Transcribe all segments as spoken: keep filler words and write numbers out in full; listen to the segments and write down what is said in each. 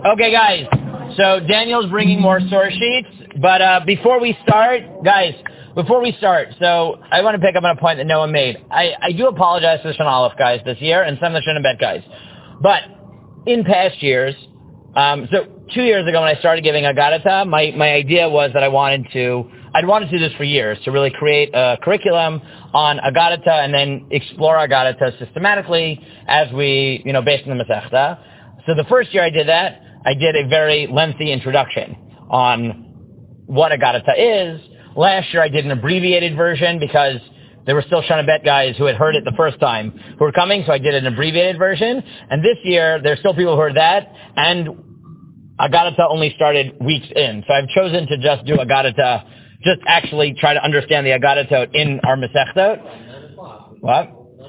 Okay, guys. So Daniel's bringing more source sheets, but uh, before we start, guys, before we start, so I want to pick up on a point that Noah made. I, I do apologize to the Shana Aleph guys this year and some of the Shana Bet guys, but in past years, um, so two years ago when I started giving Agadata, my my idea was that I wanted to, I'd wanted to do this for years, to really create a curriculum on Agadata and then explore Agadata systematically as we, you know, based on the Masechta. So the first year I did that, I did a very lengthy introduction on what Agadata is. Last year I did an abbreviated version because there were still Shana Bet guys who had heard it the first time who were coming, so I did an abbreviated version. And this year there's still people who heard that, and Agadata only started weeks in. So I've chosen to just do Agadata, just actually try to understand the Agadata in our Masechta. What?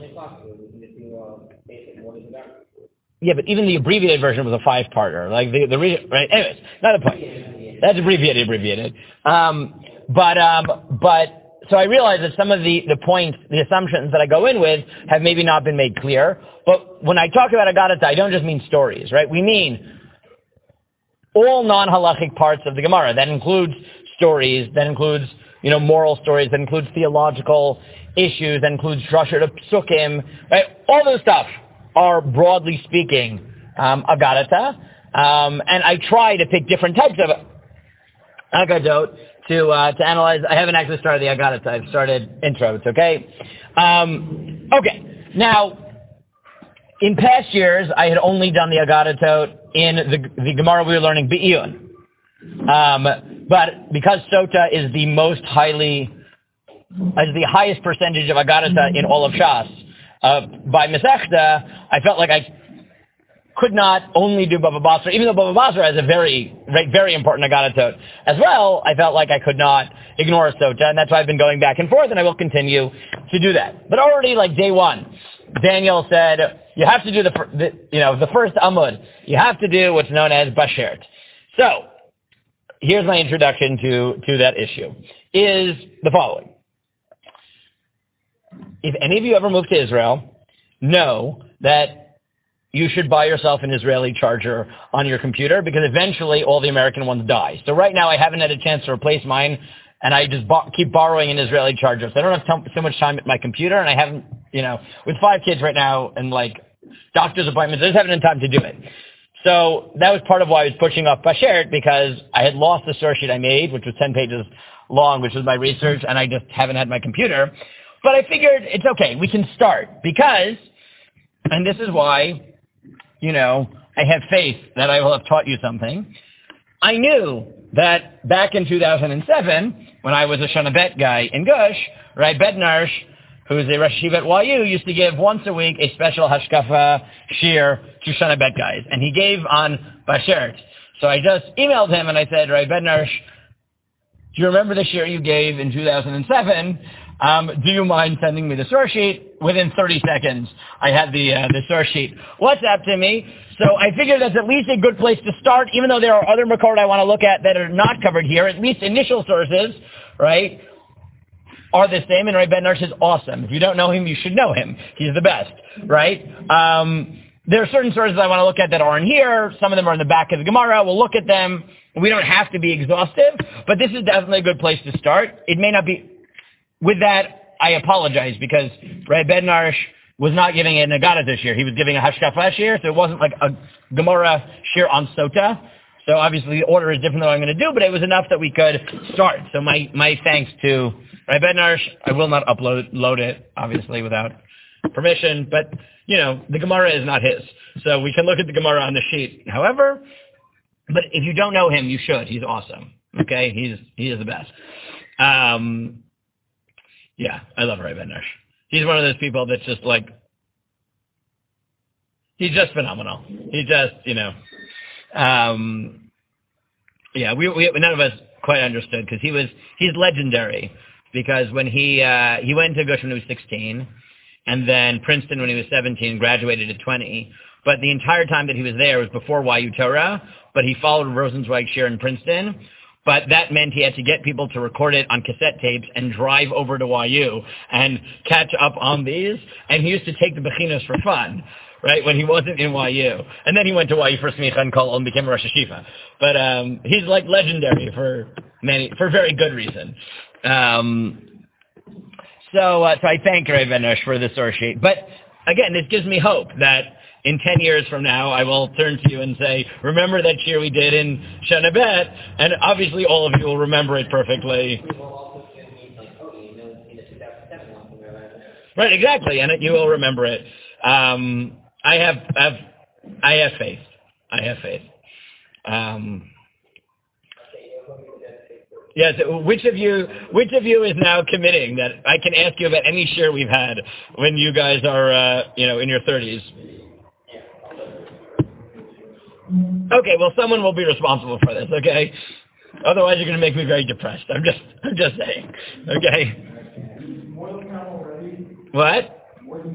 Yeah, but even the abbreviated version was a five-parter. Like the the re- right. Anyways, not the point. That's abbreviated, abbreviated. Um, but um, but so I realized that some of the the points, the assumptions that I go in with, have maybe not been made clear. But when I talk about Agadata, I don't just mean stories, right? We mean all non-halachic parts of the Gemara. That includes stories. That includes, you know, moral stories. That includes theological issues. That includes drasha to psukim. Right? All those stuff are, broadly speaking, um, Agadata. Um, and I try to pick different types of Agadot to uh, to analyze. I haven't actually started the Agadata. I've started intros, okay? Um, okay. Now, in past years, I had only done the Agadatot in the, the Gemara we were learning, Be'iyun. Um, but because Sota is the most highly, is the highest percentage of Agadata in all of Shas, Uh, by Masechta, I felt like I could not only do Bava Basra, even though Bava Basra has a very, very important Agadatot as well. I felt like I could not ignore Sota, and that's why I've been going back and forth, and I will continue to do that. But already, like day one, Daniel said, you have to do the, the you know, the first Amud. You have to do what's known as Bashert. So, here's my introduction to, to that issue, is the following. If any of you ever move to Israel, know that you should buy yourself an Israeli charger on your computer because eventually all the American ones die. So right now I haven't had a chance to replace mine, and I just bo- keep borrowing an Israeli charger. So I don't have t- so much time at my computer, and I haven't, you know, with five kids right now and like doctor's appointments, I just haven't had time to do it. So that was part of why I was pushing off Bashert, because I had lost the source sheet I made, which was ten pages long, which was my research, and I just haven't had my computer. But I figured it's okay, we can start, because, and this is why, you know, I have faith that I will have taught you something. I knew that back in two thousand seven, when I was a Shana Bet guy in Gush, Rai Bednarsh, who's a Rosh Yeshiva at Y U, used to give once a week a special Hashkafa shir to Shana Bet guys, and he gave on Bashert. So I just emailed him and I said, Rai Bednarsh, do you remember the shir you gave in two thousand seven? Um, do you mind sending me the source sheet? Within thirty seconds, I had the uh, the source sheet WhatsApp to me. So I figured that's at least a good place to start, even though there are other Makot I want to look at that are not covered here. At least initial sources, right, are the same. And Rai Ben-Narsh is awesome. If you don't know him, you should know him. He's the best, right? Um, there are certain sources I want to look at that aren't here. Some of them are in the back of the Gemara. We'll look at them. We don't have to be exhaustive, but this is definitely a good place to start. It may not be. With that, I apologize, because Rai Ben-Narsh was not giving an Agada this year. He was giving a Hashkafa shir, so it wasn't like a Gemara shir on Sota. So obviously the order is different than what I'm going to do, but it was enough that we could start. So my, my thanks to Rai Ben-Narsh. I will not upload load it, obviously, without permission, but, you know, the Gemara is not his. So we can look at the Gemara on the sheet. However, but if you don't know him, you should. He's awesome. Okay? He's, he is the best. Um... Yeah, I love Rai Ben-Narsh. He's one of those people that's just like, he's just phenomenal. He just, you know, um, yeah, we, we none of us quite understood, because he was, he's legendary, because when he, uh, he went to Gush when he was sixteen, and then Princeton when he was seventeen, graduated at twenty, but the entire time that he was there was before Y U Torah, but he followed Rosenzweig shir in Princeton. But that meant he had to get people to record it on cassette tapes and drive over to Y U and catch up on these. And he used to take the bechinos for fun, right, when he wasn't in Y U. And then he went to Y U for Smicha and Kol and became a Rosh Hashiva. But um, he's like legendary for many, for very good reason. Um, so, uh, so I thank Rav Enosh for the source sheet. But again, this gives me hope that in ten years from now, I will turn to you and say, remember that year we did in Shana Bet? And obviously all of you will remember it perfectly. Right, exactly, and you will remember it. Um, I have, have, I have faith. I have faith. Um, yes, which of you, which of you is now committing that I can ask you about any share we've had when you guys are, uh, you know, in your thirties? Okay, well, someone will be responsible for this. Okay, otherwise you're going to make me very depressed. I'm just, I'm just saying. Okay. What?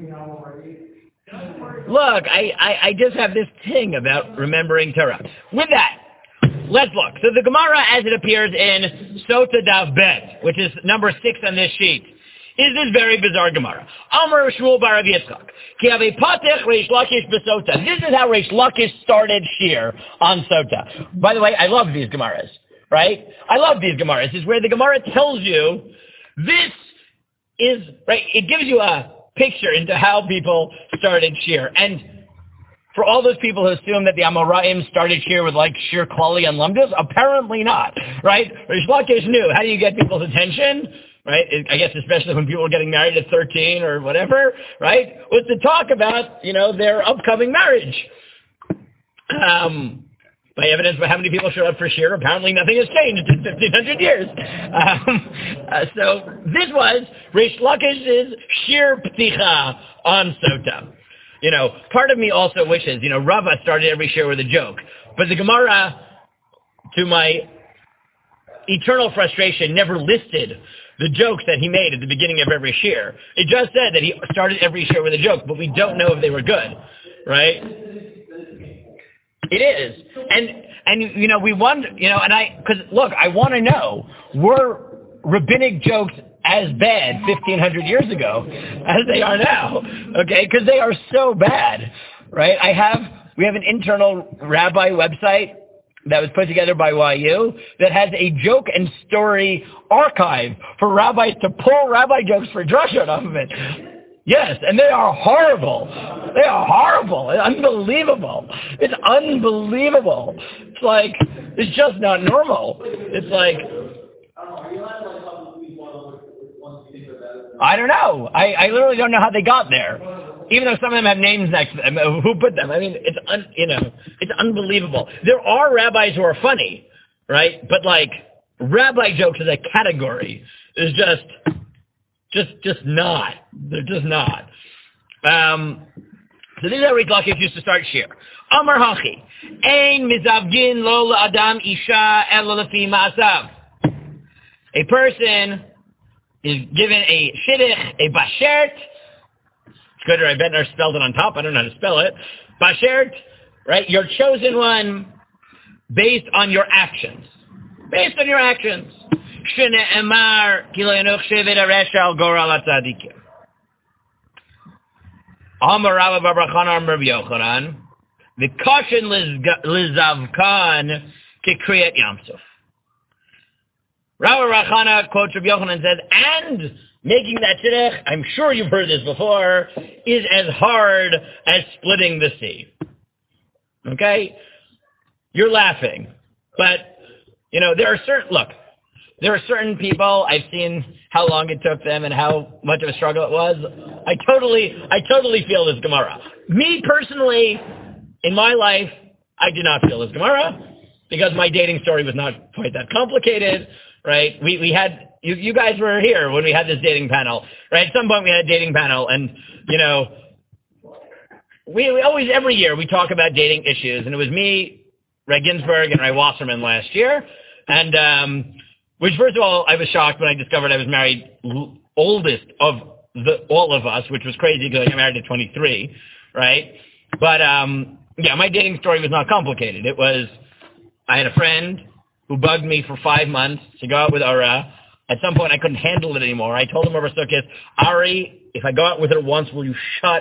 Look, I, I, I just have this thing about remembering Torah. With that, let's look. So the Gemara, as it appears in Sota Dav Bet, which is number six on this sheet, is this very bizarre Gemara. Amar Shmuel bar Rav Yitzchak, ki have patech Reish Lakish b'Sota. This is how Reish Lakish started Shir on Sota. By the way, I love these Gemaras, right? I love these Gemaras. It's where the Gemara tells you this is, right, it gives you a picture into how people started Shir. And for all those people who assume that the Amoraim started Shir with like Shir Klali and Lumdus, apparently not, right? Reish Lakish knew, how do you get people's attention? Right? I guess especially when people are getting married at thirteen or whatever, right? Was to talk about, you know, their upcoming marriage. Um, by evidence by how many people showed up for Shir, apparently nothing has changed in fifteen hundred years. Um, uh, so this was Reish Lakish's Shir Pticha on Sota. You know, part of me also wishes, you know, Rava started every Shir with a joke. But the Gemara, to my eternal frustration, never listed the jokes that he made at the beginning of every Shir. It just said that he started every Shir with a joke, but we don't know if they were good, right? It is. And, and you know, we wonder, you know, and I, because, look, I want to know, were rabbinic jokes as bad fifteen hundred years ago as they are now? Okay? Because they are so bad, right? I have, we have an internal rabbi website that was put together by Y U that has a joke and story archive for rabbis to pull rabbi jokes for drashot off of it. Yes, and they are horrible. They are horrible. It's unbelievable. It's unbelievable. It's like, it's just not normal. It's like, I don't know. I, I literally don't know how they got there. Even though some of them have names next to them, who put them? I mean, it's un, you know, it's unbelievable. There are rabbis who are funny, right? But like, rabbi jokes as a category is just, just, just not. They're just not. Um, so this is how Reish Lakish used to start Shir. Amar Hachi, Ein mizavgin lo la'adam isha elo lefi ma'asav. A person is given a shidduch, a bashert. It's good, or I bet I spelled it on top. I don't know how to spell it. Bashert, right? You're chosen one based on your actions. Based on your actions. Shene emar ki lo yanuch shevet haresha al goral hatzadikim. Amar Rabba bar Bar Chana Amar Rabbi Yochanan, the caution lizavkan kikriyat yamsuf. Rabba bar Chana quotes Rabbi Yochanan and says, and making that shidduch, I'm sure you've heard this before, is as hard as splitting the sea. Okay? You're laughing. But, you know, there are certain, look, there are certain people, I've seen how long it took them and how much of a struggle it was. I totally, I totally feel this Gemara. Me personally, in my life, I do not feel this Gemara because my dating story was not quite that complicated, right? We, we had, You, you guys were here when we had this dating panel, right? At some point we had a dating panel, and, you know, we, we always, every year, we talk about dating issues, and it was me, Ray Ginsburg, and Ray Wasserman last year, and, um, which, first of all, I was shocked when I discovered I was married l- oldest of the, all of us, which was crazy because I got married at twenty-three, right? But, um, yeah, my dating story was not complicated. It was, I had a friend who bugged me for five months to go out with Ara. At some point, I couldn't handle it anymore. I told him over Sukkot, Ari, if I go out with her once, will you shut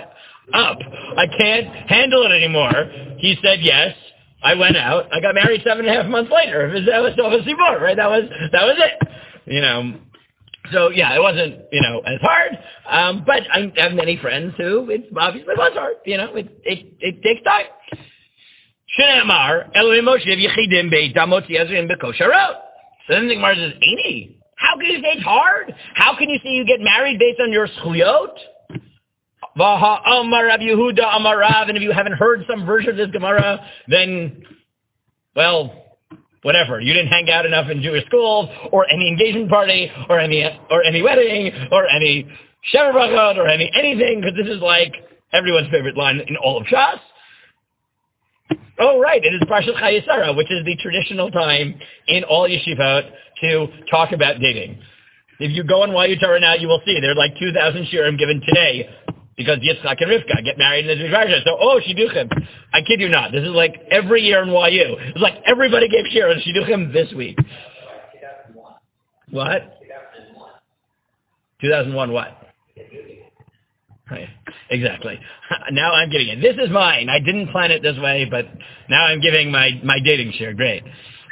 up. I can't handle it anymore. He said yes. I went out. I got married seven and a half months later. That was obviously more, right? That was that was it. You know. So yeah, it wasn't you know as hard. Um, but I have many friends who it obviously was hard. You know, it it it takes time. Shneimar Elohim Moshe Yechidim Beidamot Yezrin Bekosharot. So then the Gemara says, Any, how can you say it's hard? How can you say you get married based on your schliot? Vaha Amar Rav Yehuda Amar Rav, and if you haven't heard some version of this Gemara, then, well, whatever. You didn't hang out enough in Jewish schools, or any engagement party, or any or any wedding, or any Shemer Brachot, or any anything, because this is like everyone's favorite line in all of Shas. Oh, right. It is Parshat Chayei Sarah, which is the traditional time in all yeshivot to talk about dating. If you go on Y U Torah now, you will see there are like two thousand shiurim given today because Yitzchak and Rivka get married in this parsha. So, oh, shidduchim. I kid you not. This is like every year in Y U. It's like everybody gave shiur on shidduchim this week. What? two thousand one what? Right. Exactly. Now I'm getting it. This is mine. I didn't plan it this way, but now I'm giving my, my dating share. Great.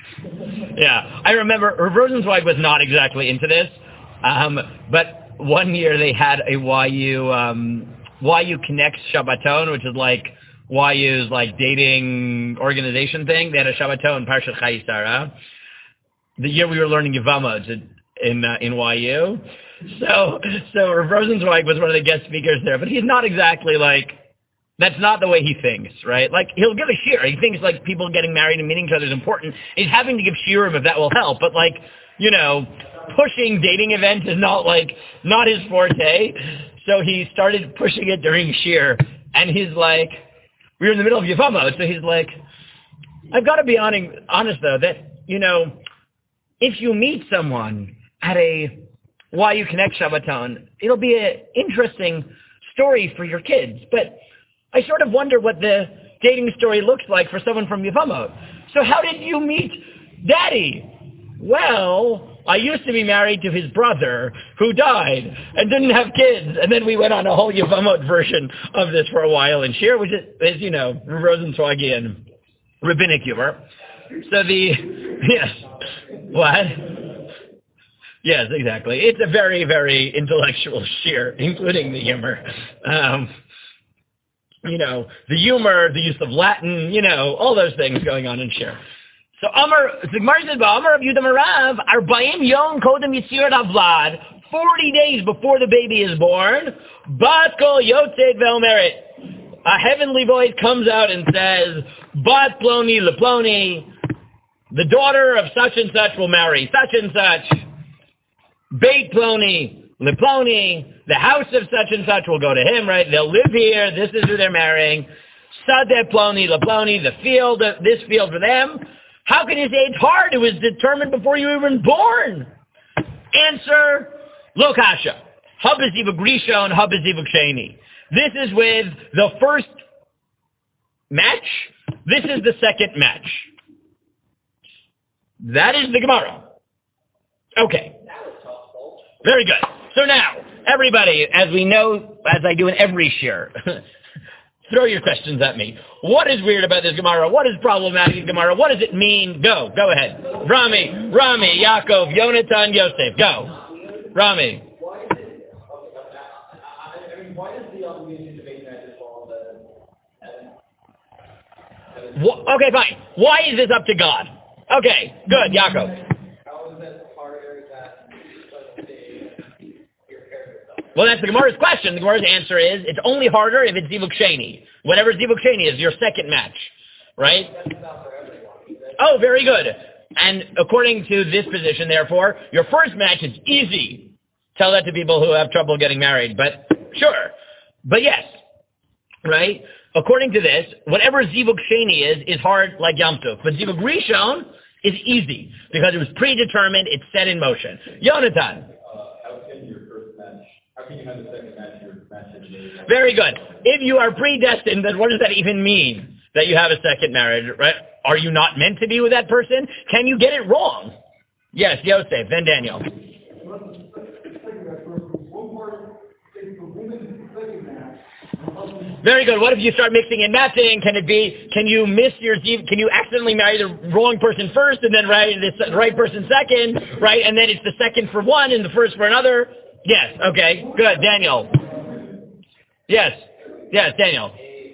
Yeah. I remember Rav Rosenzweig was not exactly into this, um, but one year they had a Y U um, Y U Connects Shabbaton, which is like Y U's like dating organization thing. They had a Shabbaton, Parshat Chayei Sarah. The year we were learning Yevamot in uh, in Y U. So, so Rav Rosenzweig was one of the guest speakers there, but he's not exactly like, that's not the way he thinks, right? Like, he'll give a shiur. He thinks like people getting married and meeting each other is important. He's having to give shiurim if that will help, but like, you know, pushing dating events is not like, not his forte. So he started pushing it during shiur, and he's like, we were in the middle of Yevamot, so he's like, I've got to be honest, honest though, that, you know, if you meet someone at a Y U Connect Shabbaton, it'll be an interesting story for your kids. But I sort of wonder what the dating story looks like for someone from Yevamot. So how did you meet Daddy? Well, I used to be married to his brother who died and didn't have kids. And then we went on a whole Yevamot version of this for a while in shiur, which is, is you know, Rosenzweigian rabbinic humor. So the, yes, what? Yes, exactly. It's a very, very intellectual shiur, including the humor. Um, you know, the humor, the use of Latin, you know, all those things going on in shiur. So Amar, the Gemara says, Amar of Yehuda Marav, Arbaim Yom Kodem Yitzirat Havlad, forty days before the baby is born, Bat Kol Yotzeit Ve'omeret. A heavenly voice comes out and says, Bat Ploni Leploni, the daughter of such and such will marry such and such. Beit Ploni, Leploni, the house of such and such will go to him, right? They'll live here. This is who they're marrying. Sadeh Ploni, Leploni, the field, this field for them. How can you say it's hard? It was determined before you were even born. Answer, Lo Kasha. Habaziva Grishon, Habaziva Ksheni. This is with the first match. This is the second match. That is the Gemara. Okay. Very good. So now, everybody, as we know, as I do in every shiur, throw your questions at me. What is weird about this Gemara? What is problematic in Gemara? What does it mean? Go. Go ahead. Rami, Rami, Yaakov, Yonatan, Yosef. Go. Rami. Why is it, okay, I mean, why is the obligation to make matches fall on the... Okay, fine. Why is this up to God? Okay, good, Yaakov. How is it harder that your character? Well, that's the Gemara's question. The Gemara's answer is, it's only harder if it's Zivug Sheni. Whatever Zivug Sheni is, your second match, right? Oh, very good. And according to this position, therefore, your first match is easy. Tell that to people who have trouble getting married, but sure. But yes, right? According to this, whatever Zivug Sheni is, is hard like Yom Tov. But Zivug Rishon is easy because it was predetermined, it's set in motion. Yonatan. Uh, how can your first match, how can you have the second match, your match is made? Very good. If you are predestined, then what does that even mean? That you have a second marriage, right? Are you not meant to be with that person? Can you get it wrong? Yes, Yosef, then Daniel. One part is the women's second match, and the husband's Very good. What if you start mixing and matching? Can it be, can you miss your, can you accidentally marry the wrong person first and then marry the right person second, right? And then it's the second for one and the first for another? Yes. Okay. Good. Daniel. Yes. Yes, Daniel.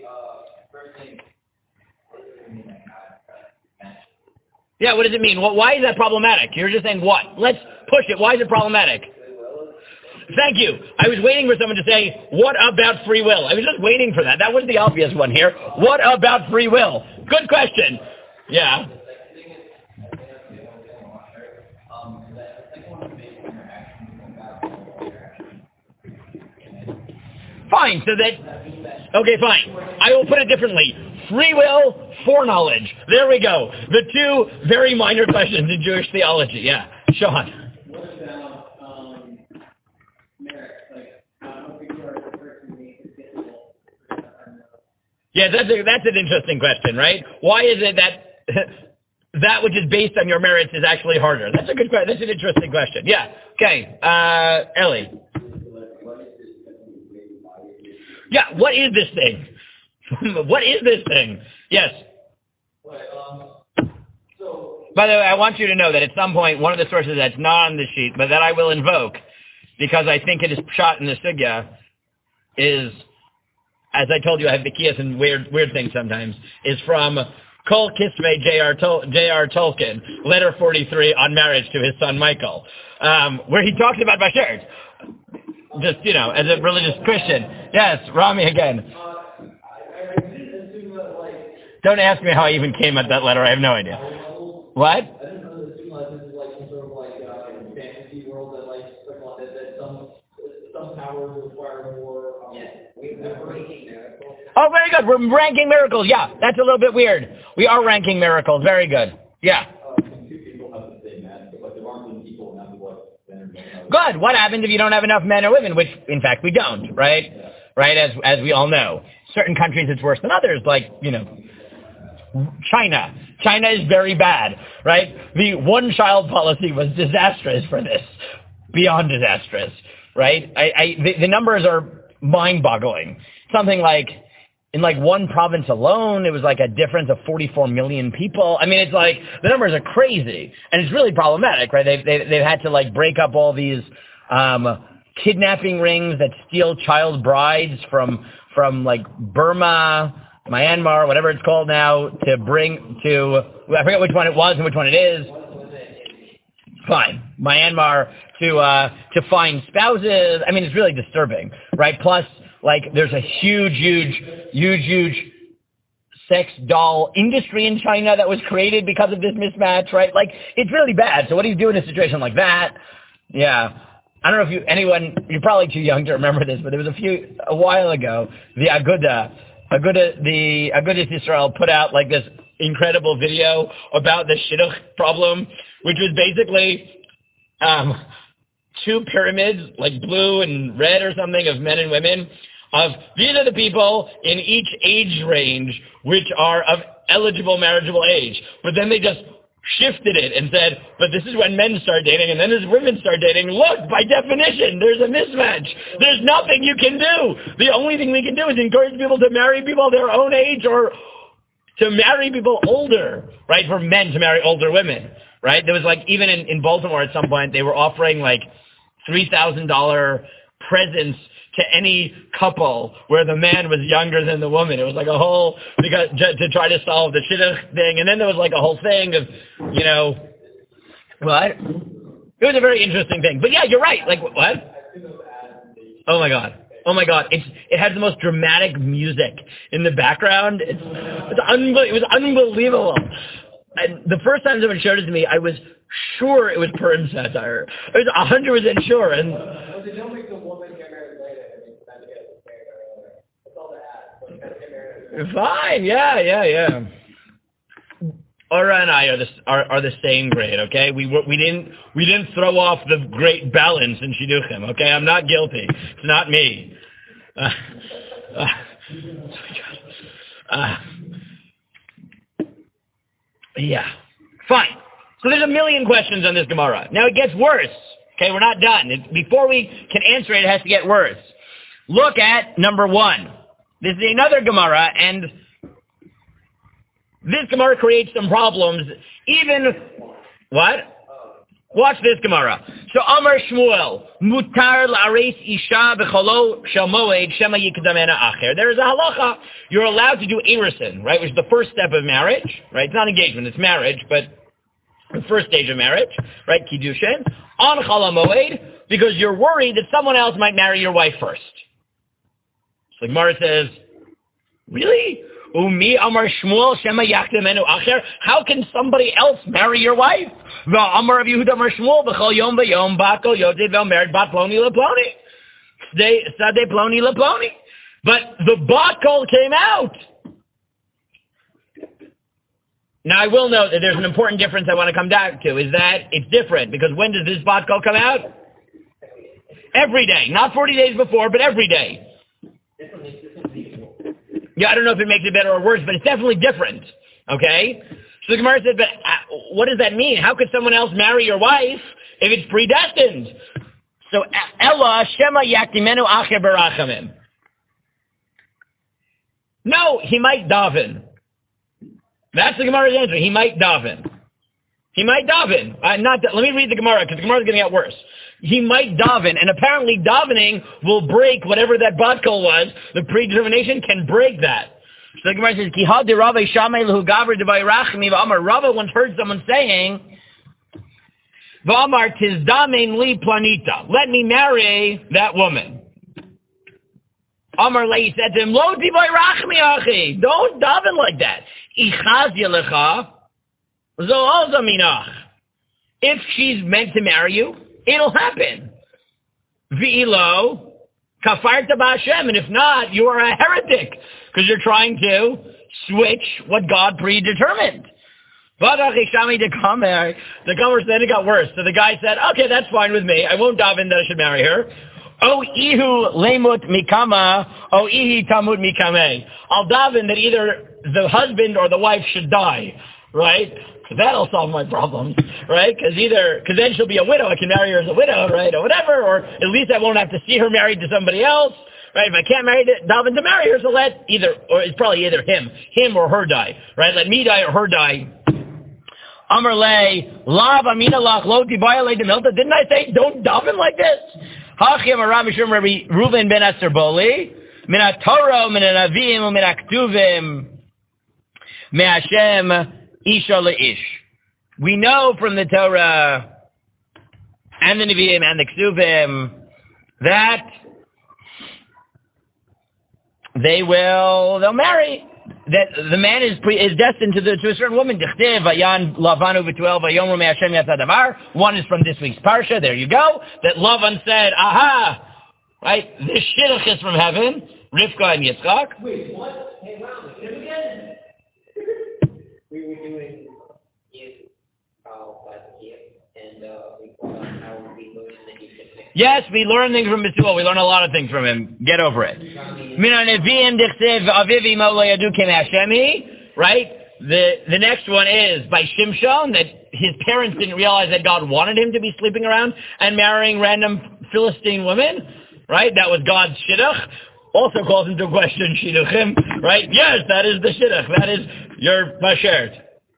Yeah, what does it mean? Why is that problematic? You're just saying what? Let's push it. Why is it problematic? Thank you. I was waiting for someone to say, what about free will? I was just waiting for that. That was the obvious one here. What about free will? Good question. Yeah. Fine. So that, okay, fine. I will put it differently. Free will, foreknowledge. There we go. The two very minor questions in Jewish theology. Yeah. Sean. Yeah, that's a, that's an interesting question, right? Why is it that that which is based on your merits is actually harder? That's a good question. That's an interesting question. Yeah. Okay. Uh, Ellie. Yeah. What is this thing? What is this thing? Yes. By the way, I want you to know that at some point, one of the sources that's not on the sheet, but that I will invoke, because I think it is shot in the sugya, is, as I told you, I have Bikiyas and weird weird things sometimes, is from Kol Kisvei J R Tol- J R Tolkien, letter forty-three on marriage to his son Michael, um, where he talks about Bashert, just, you know, as a religious Christian. Yes, Rami again. Don't ask me how I even came at that letter. I have no idea. What? I don't know. This is like some sort of like uh, fantasy world that like that, that some some powers require more. Um, yeah, we're ranking miracles. Oh, very good. We're ranking miracles. Yeah, that's a little bit weird. We are ranking miracles. Very good. Yeah. Uh, two people have the same man, but there aren't enough people enough what. Good. What happens if you don't have enough men or women? Which, in fact, we don't. Right. Yeah. Right. As as we all know, certain countries it's worse than others. Like, you know, China. China is very bad, right? The one-child policy was disastrous for this, beyond disastrous, right? I, I the, the numbers are mind-boggling. Something like, in like one province alone, it was like a difference of forty-four million people. I mean, it's like, the numbers are crazy, and it's really problematic, right? They've, they've, they've had to like break up all these um, kidnapping rings that steal child brides from, from like Burma, Myanmar, whatever it's called now, to bring to, I forget which one it was and which one it is. Fine. Myanmar to, uh, to find spouses. I mean, it's really disturbing, right? Plus, like, there's a huge, huge, huge, huge sex doll industry in China that was created because of this mismatch, right? Like, it's really bad. So what do you do in a situation like that? Yeah. I don't know if you, anyone, you're probably too young to remember this, but there was a few, a while ago, the Aguda, Aguda, the Agudas Israel put out like this incredible video about the shidduch problem, which was basically um, two pyramids, like blue and red or something, of men and women. Of these are the people in each age range which are of eligible marriageable age, but then they just shifted it and said, but this is when men start dating, and then as women start dating, look, by definition, there's a mismatch. There's nothing you can do. The only thing we can do is encourage people to marry people their own age, or to marry people older, right, for men to marry older women, right? There was like, even in, in Baltimore at some point, they were offering like three thousand dollars presents to any couple where the man was younger than the woman. It was like a whole, because to, to try to solve the shidduch thing. And then there was like a whole thing of, you know, what? It was a very interesting thing. But yeah, you're right. Like, what? Oh my God. Oh my God. It's, it had the most dramatic music in the background. It's, it's unbe- it was unbelievable. And the first time someone showed it to me, I was sure it was Purim satire. I was one hundred percent sure. And fine, yeah, yeah, yeah. Ora and I are the are, are the same grade, okay? We we didn't we didn't throw off the great balance in shidduchim, okay? I'm not guilty. It's not me. Uh, uh, uh, yeah, fine. So there's a million questions on this Gemara. Now it gets worse. Okay, we're not done. It, before we can answer it, it has to get worse. Look at number one. This is another Gemara, and this Gemara creates some problems. Even, what? Watch this Gemara. So Amar Shmuel, mutar la'ares isha b'cholo shel moed shema yikdamena acher. There is a halacha. You're allowed to do erison, right, which is the first step of marriage, right? It's not engagement, it's marriage, but the first stage of marriage, right, kiddushin, on chol moed, because you're worried that someone else might marry your wife first. So the Gemara says, really? Umi Amar Shmuel Shema Yakdamenu Acher. How can somebody else marry your wife? The Amar of Yehuda Amar Shmuel B'chol Yom B'Yom Batko Yodid Vel married Bat Ploni LePloni. They Sade Ploni LePloni. But the Batko came out. Now I will note that there's an important difference I want to come back to, is that it's different, because when does this Batko come out? Every day. Not forty days before, but every day. Yeah, I don't know if it makes it better or worse, but it's definitely different. Okay? So the Gemara said, but uh, what does that mean? How could someone else marry your wife if it's predestined? So, Ella Shema Yaktimenu Acher Barachamim. No, he might daven. That's the Gemara's answer. He might daven. He might daven. Uh, not that, let me read the Gemara, because the Gemara is going to get worse. He might daven, and apparently davening will break whatever that batkol was. The predetermination can break that. So the Gemara says, Ki had de Rava Shamay lehu gaver de vayrachmi v'amar. Rava once heard someone saying, v'amar tis damen li planita. Let me marry that woman. Amar lei said to him, lo di vayrachmi achi. Don't daven like that. Ichaz yelecha zo alza minach. If she's meant to marry you, it'll happen. V'ilo, kafarta b'Hashem, and if not, you are a heretic, because you're trying to switch what God predetermined. But the Kamer said it got worse. So the guy said, okay, that's fine with me. I won't daven that I should marry her. O ihu lemut mikama, o ihi tamut mikame. I'll daven that either the husband or the wife should die, right? That'll solve my problems, right? Because either, because then she'll be a widow, I can marry her as a widow, right, or whatever, or at least I won't have to see her married to somebody else, right? If I can't marry the, daven to marry her, so let either, or it's probably either him, him or her die, right? Let me die or her die. Amar lei, lav amina lach lo tibaya le demilta. Didn't I say don't daven like this? Hachim aram mishum Rabbi Reuven ben Aserboli, min ha-Torah, min ha-Navim, min ha-Ktuvim, me Hashem, Isha le'ish. We know from the Torah and the Nevi'im and the Ksuvim that they will, they'll marry. That the man is pre, is destined to, the, to a certain woman. One is from this week's Parsha. There you go. That Lavan said, aha, right, this shidduch is from heaven. Rivka and Yitzchak. Wait, what? Hey, wow, we did it again. We were doing it, uh, last year, and uh, we found out how we learned that you should mix. Yes, we learn things from Betuel. We learn a lot of things from him. Get over it. Right? The the next one is by Shimshon, that his parents didn't realize that God wanted him to be sleeping around and marrying random Philistine women. Right? That was God's shidduch. Also calls into question shidduchim. Right? Yes, that is the shidduch. That is your mashert.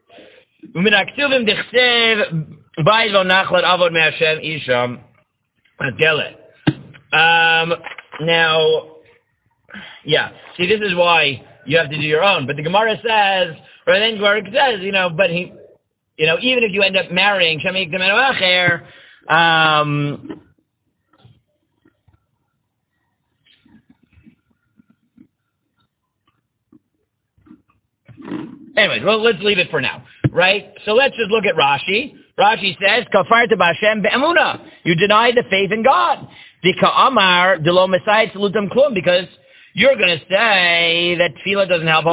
Um, now, yeah. See, this is why you have to do your own. But the Gemara says, or then Gemara says, you know, but he, you know, even if you end up marrying Shamik Demenu Acher, um, anyways, well, let's leave it for now, right? So let's just look at Rashi. Rashi says, Kafarta b'Hashem be'emuna. You deny the faith in God. Dika'amar delo mesayit salutam klum, because you're going to say that tefillah doesn't help.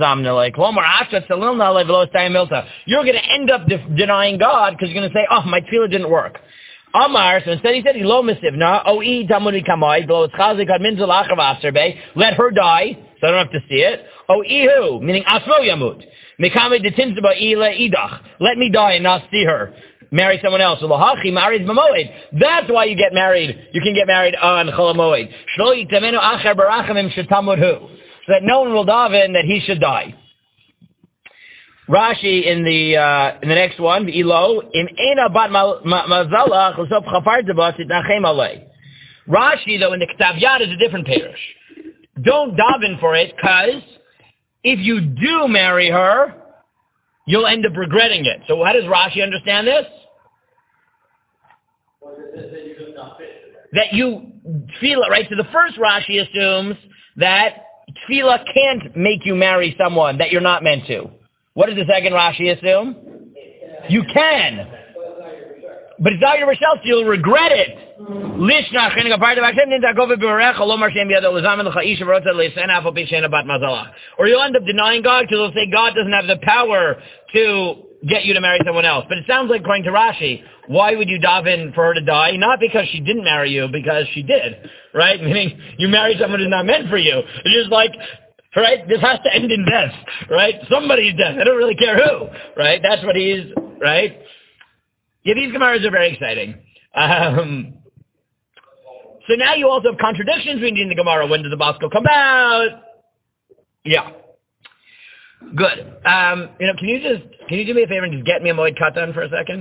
You're going to end up de- denying God, because you're going to say, oh, my tefillah didn't work. Amar, so instead he said, Lo mesivna, o I tamuni kamai, b'lo tzchazik ad min zelachav aserbe, let her die, so I don't have to see it. O ihu, meaning asmo yamut. Mikame detinzba ila idach. Let me die and not see her. Marry someone else. Lahachi married b'moed. That's why you get married. You can get married on Chol HaMoed. Shlo yitamenu acher barachamim shetamud hu. so that no one will daven that he should die. Rashi in the uh, in the next one, Ilo, in Ena bat mazalach l'sof chapartaba titnachem alei. Rashi, though, in the Ketav Yad is a different parish. Don't daven for it, because if you do marry her, you'll end up regretting it. So how does Rashi understand this? That you, tefillah, right? So the first Rashi assumes that tefillah can't make you marry someone that you're not meant to. What does the second Rashi assume? You can. But it's not your yourself, so you'll regret it. Or you'll end up denying God because you'll say God doesn't have the power to get you to marry someone else. But it sounds like, according to Rashi, why would you daven for her to die? Not because she didn't marry you, because she did, right? Meaning you married someone who's not meant for you. It's just like, right, this has to end in death, right? Somebody's death. I don't really care who, right? That's what he's, right? Yeah, these Gemaras are very exciting. Um, so now you also have contradictions between the Gemara. When does the Baskal come out? Yeah. Good. Um, you know, can you just, can you do me a favor and just get me a Moed Katan for a second?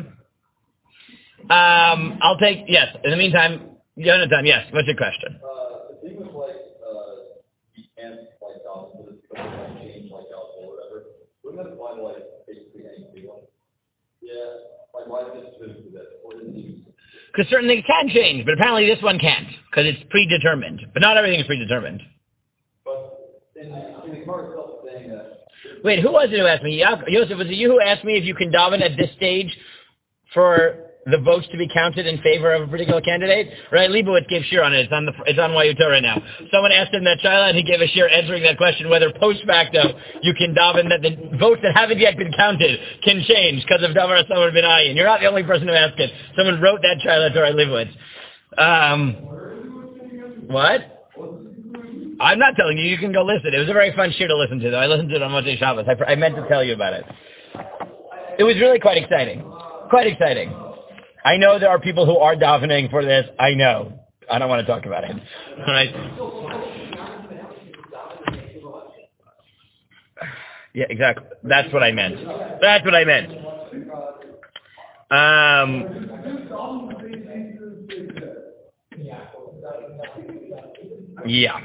Um, I'll take, yes. In the meantime, Jonathan, yes. What's your question? Uh, the thing with like, uh, you can't like down to the change like out or whatever. Wouldn't that apply to like basically anything? Yeah. Like why is this do that? Or is it? Because certain things can change, but apparently this one can't, because it's predetermined. But not everything is predetermined. But in, in the Gemara itself saying that. Wait, who was it who asked me? Yosef, was it you who asked me if you can daven at this stage for the votes to be counted in favor of a particular candidate? Right, Leibowitz gave shir on it. It's on the it's on Y U Torah now. Someone asked him that Shaila, and he gave a shir answering that question, whether post facto you can daven that the votes that haven't yet been counted can change because of davar asamar ben ayin. You're not the only person who asked it. Someone wrote that Shaila to Leibowitz. Um, what? I'm not telling you. You can go listen. It was a very fun shir to listen to, though. I listened to it on Motzei Shabbos. I, I meant to tell you about it. It was really quite exciting. Quite exciting. I know there are people who are davening for this. I know. I don't want to talk about it. All right. Yeah, exactly. That's what I meant. That's what I meant. Um. Yeah.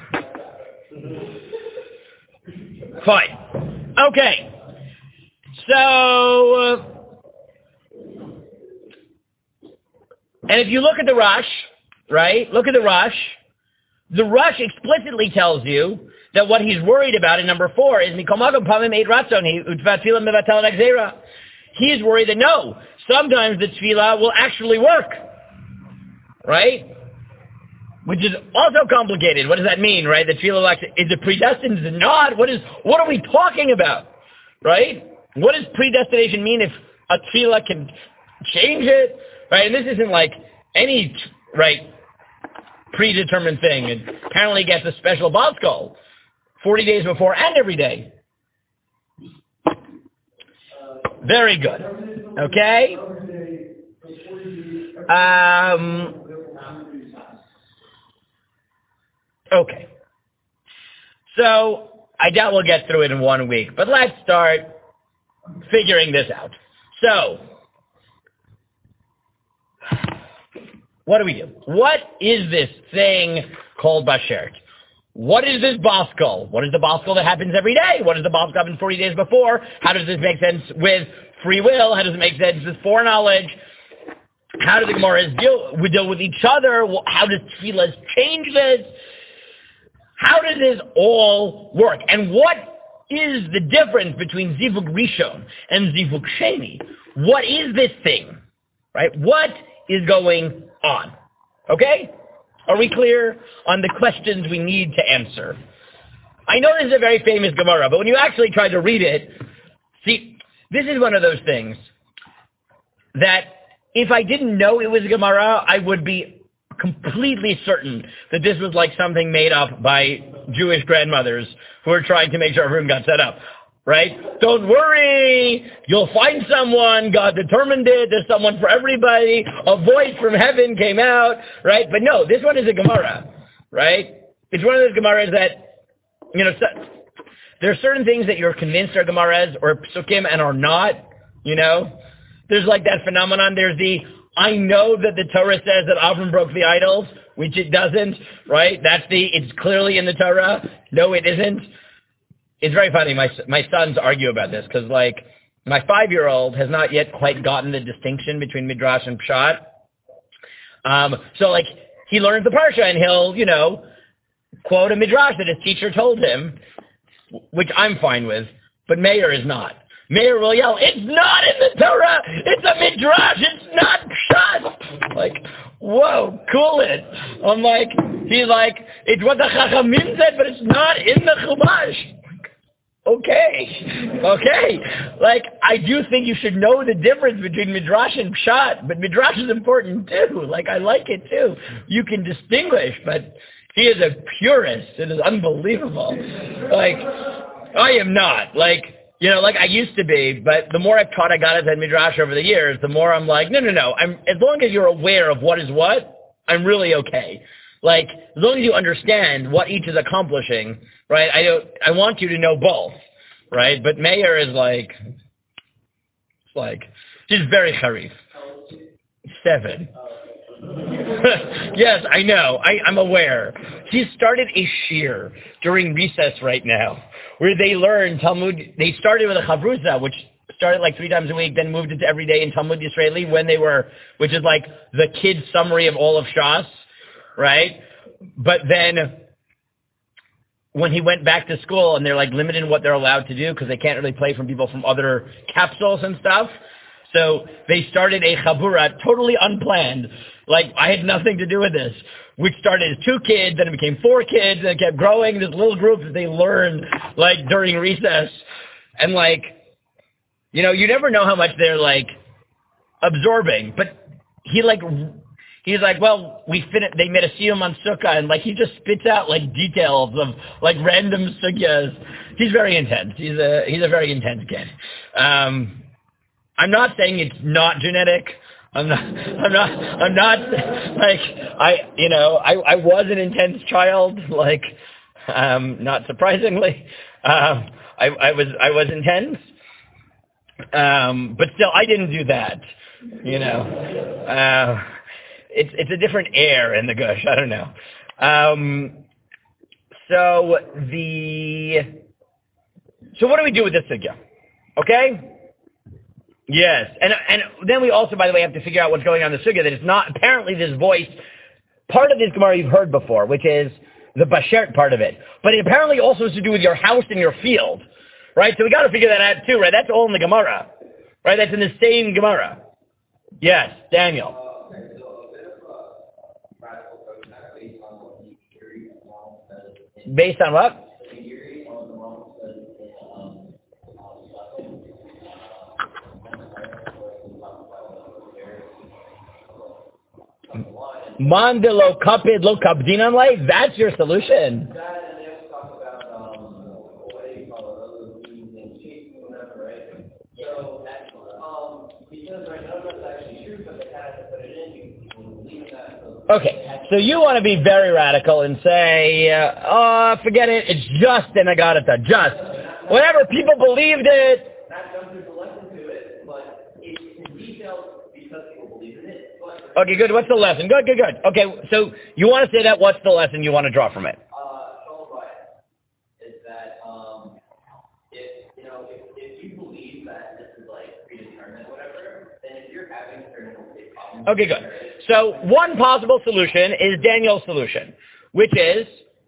Fine. Okay. So. Uh, And if you look at the Rush, right, look at the Rush, the Rush explicitly tells you that what he's worried about in number four is Mikomagam Pamim Eit Ratzoni Utvatfilah Mevatel Nagzera. He's worried that no, sometimes the tefillah will actually work, right? Which is also complicated. What does that mean, right? The tefillah will actually, is it predestined? Is it not? What is, what are we talking about, right? What does predestination mean if a tefillah can change it? Right, and this isn't like any, right, predetermined thing. It apparently gets a special Baskal forty days before and every day. Very good. Okay? Um, okay. So, I doubt we'll get through it in one week, but let's start figuring this out. So, what do we do? What is this thing called Bashert? What is this Baskal? What is the Baskal that happens every day? What does the Baskal happen forty days before? How does this make sense with free will? How does it make sense with foreknowledge? How do the Gemaras deal, we deal with each other? How does Tefillah change this? How does this all work? And what is the difference between Zivug Rishon and Zivug Sheni? What is this thing? Right? What is going on? Okay? Are we clear on the questions we need to answer? I know this is a very famous Gemara, but when you actually try to read it, see, this is one of those things that if I didn't know it was a Gemara, I would be completely certain that this was like something made up by Jewish grandmothers who were trying to make sure everyone got set up. Right? Don't worry. You'll find someone. God determined it. There's someone for everybody. A voice from heaven came out. Right? But no, this one is a Gemara. Right? It's one of those Gemaras that you know, so, there are certain things that you're convinced are Gemaras or Psukim and are not, you know. There's like that phenomenon. There's the, I know that the Torah says that Avram broke the idols, which it doesn't, right? That's the, it's clearly in the Torah. No, it isn't. It's very funny. My my sons argue about this because, like, my five-year-old has not yet quite gotten the distinction between Midrash and Pshat. Um, so, like, he learns the Parsha and he'll, you know, quote a Midrash that his teacher told him, which I'm fine with, but Meir is not. Meir will yell, it's not in the Torah! It's a Midrash! It's not Pshat! Like, whoa, cool it. I'm like, he's like, it's what the Chachamim said, but it's not in the Chumash. Okay, okay. Like, I do think you should know the difference between Midrash and Pshat, but Midrash is important too. Like, I like it too. You can distinguish, but he is a purist. It is unbelievable. Like, I am not. Like, you know, like I used to be, but the more I've taught I got at Midrash over the years, the more I'm like, no, no, no. I'm, as long as you're aware of what is what, I'm really okay. Like, as long as you understand what each is accomplishing, right, I don't, I want you to know both, right? But Meir is like, it's like, she's very harif. Seven. Yes, I know. I, I'm aware. She started a shir during recess right now, where they learn Talmud. They started with a chavruza, which started like three times a week, then moved into every day in Talmud Yisraeli when they were, which is like the kid's summary of all of Shas, right? But then when he went back to school and they're like limited in what they're allowed to do because they can't really play from people from other capsules and stuff. So they started a chabura, totally unplanned. Like, I had nothing to do with this. Which started as two kids, then it became four kids, and it kept growing. This little group that they learned, like, during recess. And, like, you know, you never know how much they're, like, absorbing. But he, like, he's like, well, we fin- they made a siyum on sukkah, and, like, he just spits out, like, details of, like, random sugyas. He's very intense. He's a, he's a very intense kid. Um... I'm not saying it's not genetic. I'm not, I'm not, I'm not, like, I, you know, I, I was an intense child, like, um, not surprisingly. Um, I, I was, I was intense. Um, but still, I didn't do that, you know. Uh, it's, it's a different air in the gush, I don't know. Um, so the, so what do we do with this sugya? Okay? Yes, and and then we also, by the way, have to figure out what's going on in the sugya, that it's not, apparently this voice, part of this Gemara you've heard before, which is the bashert part of it, but it apparently also has to do with your house and your field, right? So we got to figure that out too, right? That's all in the Gemara, right? That's in the same Gemara. Yes, Daniel. Based on what? Mandelo kapid lo kabdinan lay. That's your solution. Okay, so you want to be very radical and say, uh, oh, forget it, it's just an agarata, just. Whatever, people believed it. Okay, good. What's the lesson? Good, good, good. Okay, so you want to say that. What's the lesson you want to draw from it? Uh, is that um, if you know if, if you believe that this is like predetermined or whatever, then if you're having certain problems. Okay, good. So one possible solution is Daniel's solution, which is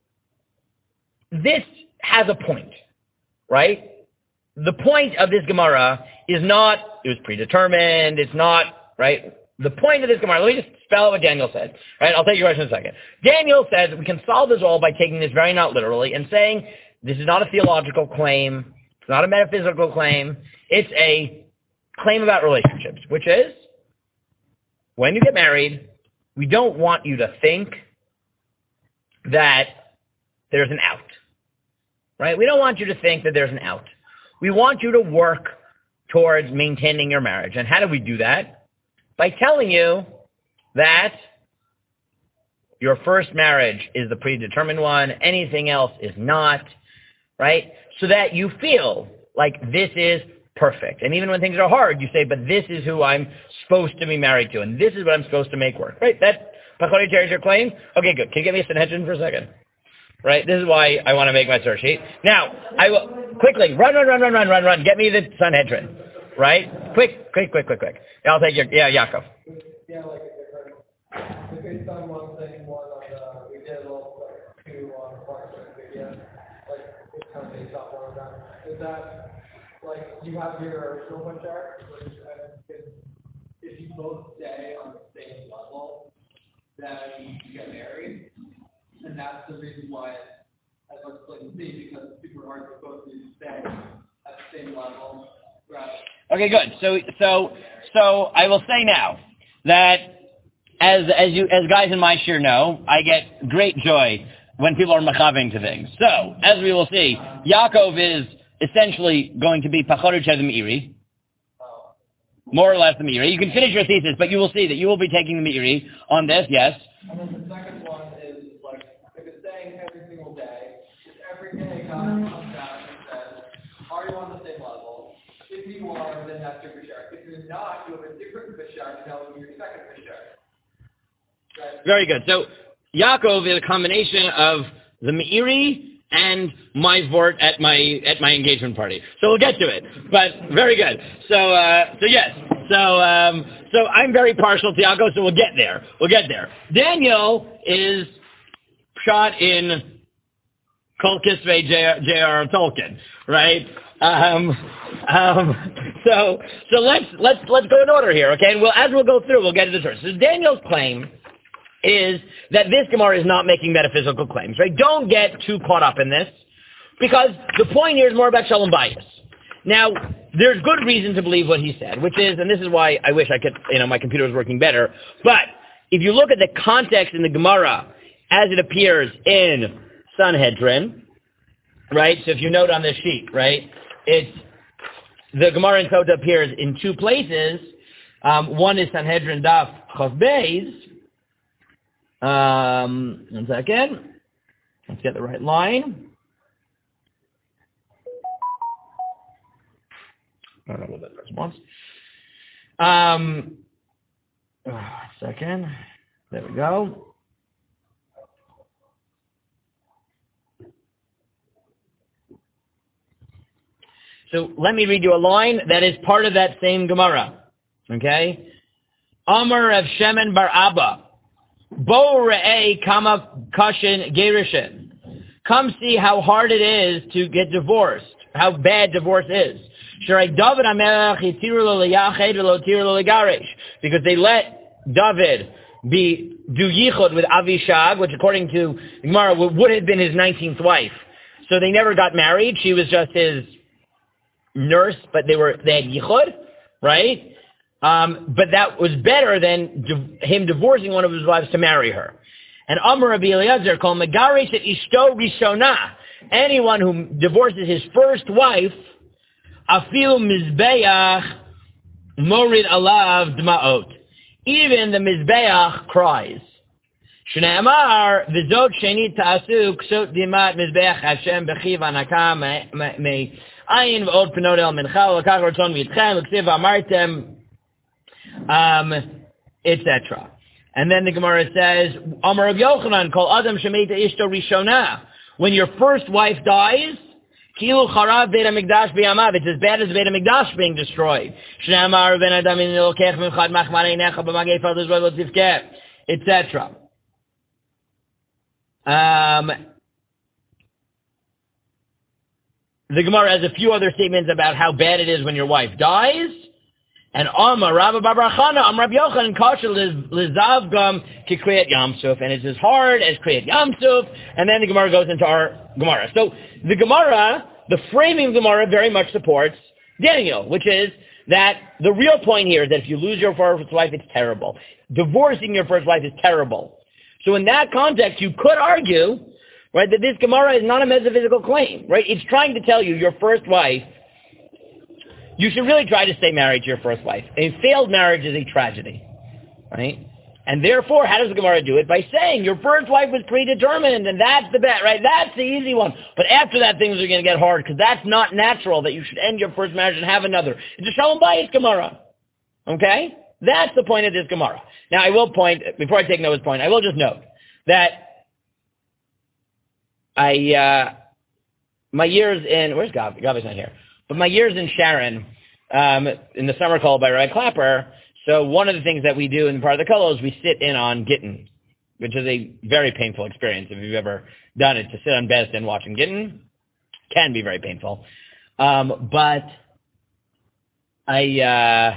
this has a point, right? The point of this Gemara is not it was predetermined. It's not right. The point of this Gemara, let me just spell out what Daniel said. Right? I'll take your question in a second. Daniel says we can solve this all by taking this very not literally and saying this is not a theological claim. It's not a metaphysical claim. It's a claim about relationships, which is when you get married, we don't want you to think that there's an out. Right? We don't want you to think that there's an out. We want you to work towards maintaining your marriage. And how do we do that? By telling you that your first marriage is the predetermined one, anything else is not, right? So that you feel like this is perfect. And even when things are hard, you say, but this is who I'm supposed to be married to, and this is what I'm supposed to make work, right? That Pachori Ter is your claim? Okay, good. Can you give me a Sanhedrin for a second? Right? This is why I want to make my source sheet. Now, I will, quickly, run, run, run, run, run, run, run. Get me the Sanhedrin. Right? Quick, quick, quick, quick, quick. I'll take your, yeah, Yaakov. Yeah, like, if it's done one thing, one on the, we did a little, like, two on parts of the video, like, it's kind of based off one of them. Is that, like, you have your original one chart, which, uh, if, if you both stay on the same level, then you get married, and that's the reason why I'd like to see, because it's super hard for both of you to stay at the same level. Right. Okay, good. So, so, so I will say now that as as you as guys in my shir know, I get great joy when people are machaving to things. So, as we will see, Yaakov is essentially going to be Pachorich the Meiri, more or less the Meiri. You can finish your thesis, but you will see that you will be taking the Meiri on this. Yes. And then the second one is like if it's saying every single day, if every day God comes out and says, "Are you on the same level?" If you are, then that's your bishar. If you're not, you have a different bishar, and that will be your second bishar. Right? Very good. So Yaakov is a combination of the Meiri and my vort at my at my engagement party. So we'll get to it. But very good. So uh, so yes. So um, so I'm very partial to Yaakov. So we'll get there. We'll get there. Daniel is shot in Kol Kisvei J R R Tolkien, right? Um, um, so so let's let's let's go in order here, okay? And we'll as we'll go through, we'll get to the source. So Daniel's claim is that this Gemara is not making metaphysical claims, right? Don't get too caught up in this, because the point here is more about Shalom Bayis. Now, there's good reason to believe what he said, which is, and this is why I wish I could, you know, my computer was working better, but if you look at the context in the Gemara as it appears in Sanhedrin, right? So if you note on this sheet, right, it's the Gemara in Sota appears in two places. Um, one is Sanhedrin Daf Chav Beis. Um, one second. Let's get the right line. I don't know what that person wants. Um, oh, second. There we go. So let me read you a line that is part of that same Gemara. Okay? Amar of Shemen bar Abba. Bo re'ei kama kashin gerishin. Come see how hard it is to get divorced. How bad divorce is. Because they let David be do yichud with Avishag, which according to Gemara would have been his nineteenth wife. So they never got married. She was just his nurse, but they were they had yichud, right? Um, but that was better than di- him divorcing one of his wives to marry her. And Amar Rabbi Eliezer called Megarish et Ishto Rishona. Anyone who divorces his first wife, Afilu Mizbeach Morid Alav Dmaot. Even the Mizbeach cries. Shneamar V'zot Sheni Ta'asu Ksot Dimat Mizbeach Hashem B'chiv Anaka Me Ayin V'od Penod El Mincha L'kach Ratzon V'yitchem L'ksiv Amartem Um, et cetera. And then the Gemara says, Amar Rav Yochanan, Kol Adam Shemeita Ishto Rishona. When your first wife dies, Kilu Charav Beit HaMikdash B'yamav. It's as bad as Beit HaMikdash being destroyed. Shneamar Ben Adam in Elokech Mimchad Machmanei Necha B'magei Fathers V'lo Tivkeh, et cetera. Um, the Gemara has a few other statements about how bad it is when your wife dies. And Amar Rabba Babrachana, Am Rabbi Yochanan, Kasher Lizav Gam Kikriyat Yamsuf, and it's as hard as Kriyat Yamsuf, and then the Gemara goes into our Gemara. So the Gemara, the framing of the Gemara very much supports Daniel, which is that the real point here is that if you lose your first wife, it's terrible. Divorcing your first wife is terrible. So in that context, you could argue, right, that this Gemara is not a metaphysical claim, right? It's trying to tell you your first wife, you should really try to stay married to your first wife. A failed marriage is a tragedy, right? And therefore, how does the Gemara do it? By saying your first wife was predetermined, and that's the bet, right? That's the easy one. But after that, things are going to get hard, because that's not natural that you should end your first marriage and have another. It's a Shalom Bayis Gemara. Okay? That's the point of this Gemara. Now, I will point, before I take Noah's point, I will just note that I, uh, my years in, where's Gavi? Gavi's not here. But my years in Sharon, um, in the summer call by Ray Clapper, so one of the things that we do in part of the Kollel is we sit in on Gittin, which is a very painful experience. If you've ever done it, to sit on Beis Din watching Gittin can be very painful. Um, but I,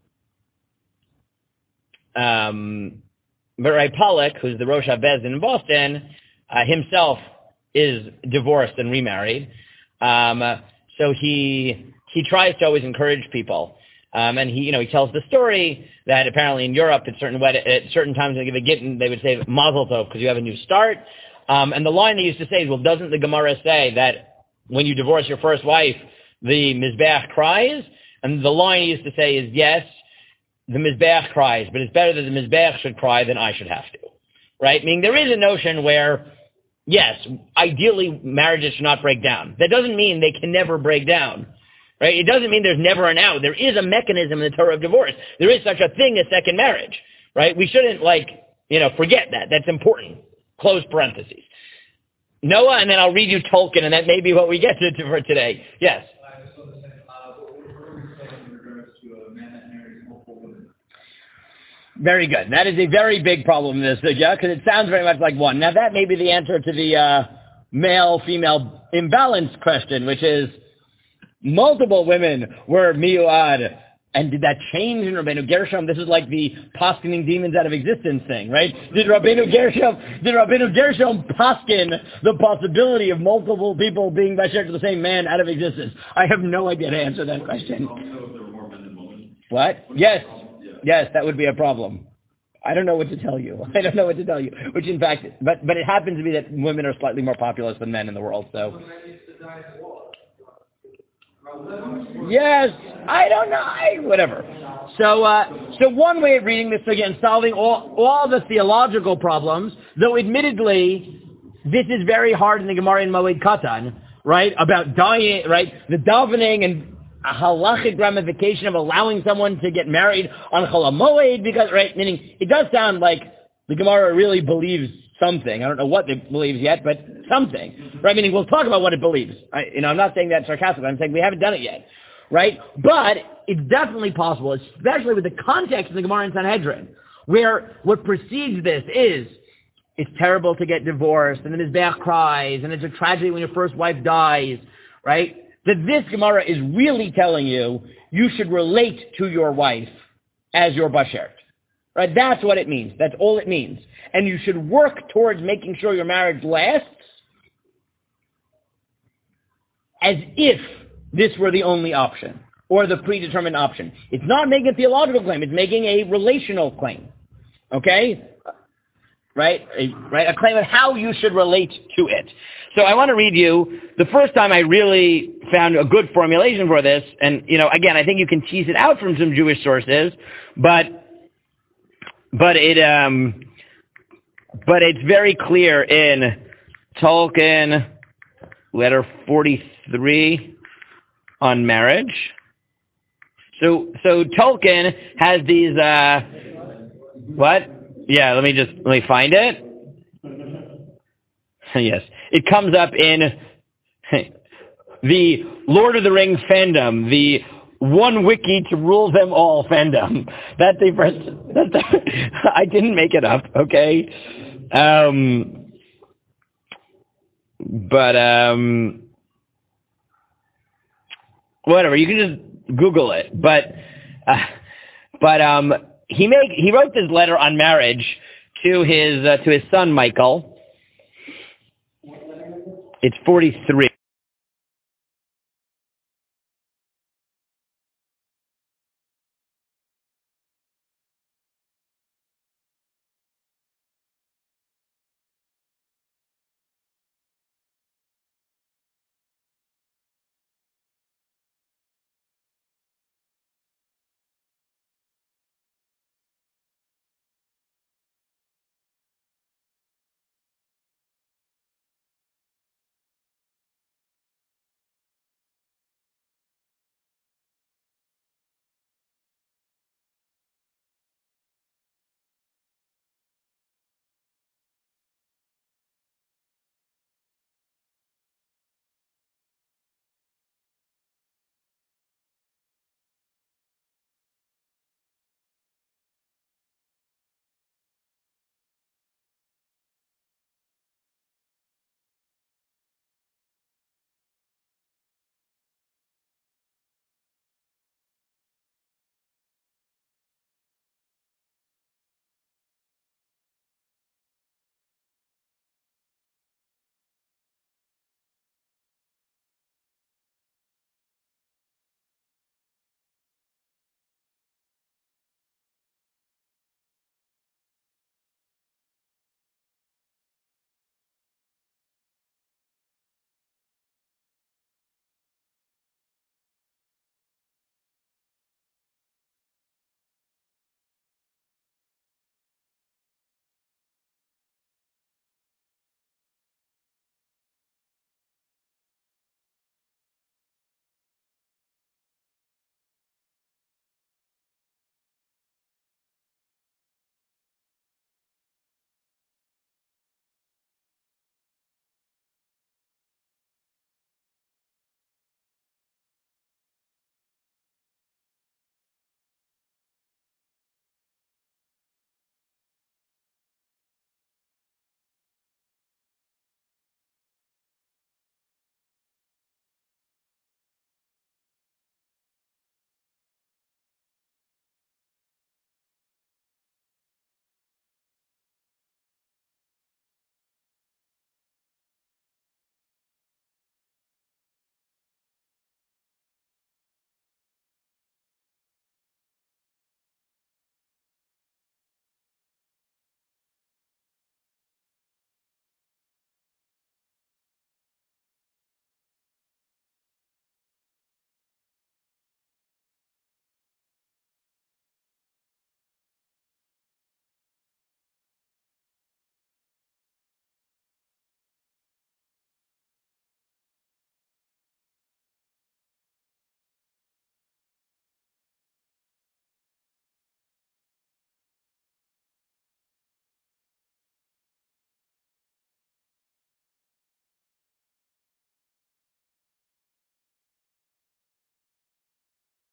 uh, um, but Ray Pollack, who's the Rosh HaBeis Din in Boston, uh, himself is divorced and remarried. Um, so he he tries to always encourage people. Um, and he, you know, he tells the story that apparently in Europe at certain wed- at certain times when they give a gittin, they would say Mazel Tov because you have a new start. Um, and the line they used to say is, well, doesn't the Gemara say that when you divorce your first wife, the Mizbeach cries? And the line he used to say is, yes, the Mizbeach cries, but it's better that the Mizbeach should cry than I should have to. Right? Meaning there is a notion where, yes, ideally marriages should not break down. That doesn't mean they can never break down. Right? It doesn't mean there's never an out. There is a mechanism in the Torah of divorce. There is such a thing as second marriage. Right? We shouldn't, like, you know, forget that. That's important. Close parentheses. Noah, and then I'll read you Tolkien, and that may be what we get to, to for today. Yes? Very good. That is a very big problem in this, yeah, because it sounds very much like one. Now, that may be the answer to the uh, male-female imbalance question, which is multiple women were miuad. And did that change in Rabbeinu Gershom? This is like the poskening demons out of existence thing, right? Did Rabbeinu Gershom, did Rabbeinu Gershom posken the possibility of multiple people being basher to the same man out of existence? I have no idea to answer that question. What? Yes. Yes, that would be a problem. I don't know what to tell you. I don't know what to tell you. Which, in fact, but but it happens to be that women are slightly more populous than men in the world. So. Yes, I don't know. I, whatever. So, uh, so one way of reading this, again, solving all all the theological problems. Though, admittedly, this is very hard in the Gemara in Moed Katan, right? About dying, right? The davening and a halachic ramification of allowing someone to get married on Chol HaMoed, because, right, meaning it does sound like the Gemara really believes something. I don't know what it believes yet, but something, right? Meaning we'll talk about what it believes. I, you know, I'm not saying that sarcastically. I'm saying we haven't done it yet, right? But it's definitely possible, especially with the context of the Gemara in Sanhedrin, where what precedes this is it's terrible to get divorced, and then his Mizbeach cries, and it's a tragedy when your first wife dies, right? That this Gemara is really telling you you should relate to your wife as your bashert. Right? That's what it means. That's all it means. And you should work towards making sure your marriage lasts as if this were the only option or the predetermined option. It's not making a theological claim. It's making a relational claim. Okay? Right? A, right? A claim of how you should relate to it. So I want to read you the first time I really found a good formulation for this. And, you know, again, I think you can tease it out from some Jewish sources, but But it, um, but it's very clear in Tolkien, letter forty-three on marriage. So, so Tolkien has these, uh, what? Yeah, let me just, let me find it. Yes. It comes up in the Lord of the Rings fandom, the one wiki to rule them all fandom. That's the first, that's the, I didn't make it up, okay? Um, but, um, whatever, you can just Google it. But, uh, but, um, he made, he wrote this letter on marriage to his, uh, to his son, Michael. It's forty-three.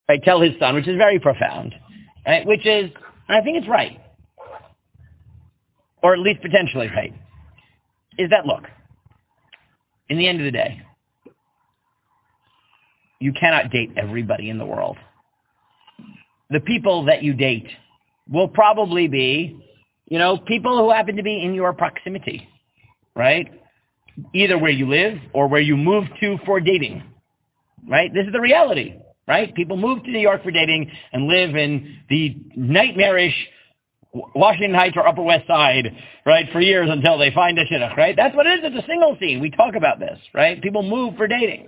right, tell his son, which is very profound, right, which is, and I think it's right, or at least potentially right, is that, look, in the end of the day, you cannot date everybody in the world. The people that you date will probably be, you know, people who happen to be in your proximity, right? Either where you live or where you move to for dating, right? This is the reality, right? People move to New York for dating and live in the nightmarish Washington Heights or Upper West Side, right, for years until they find a shidduch, right? That's what it is. It's a single scene. We talk about this, right? People move for dating.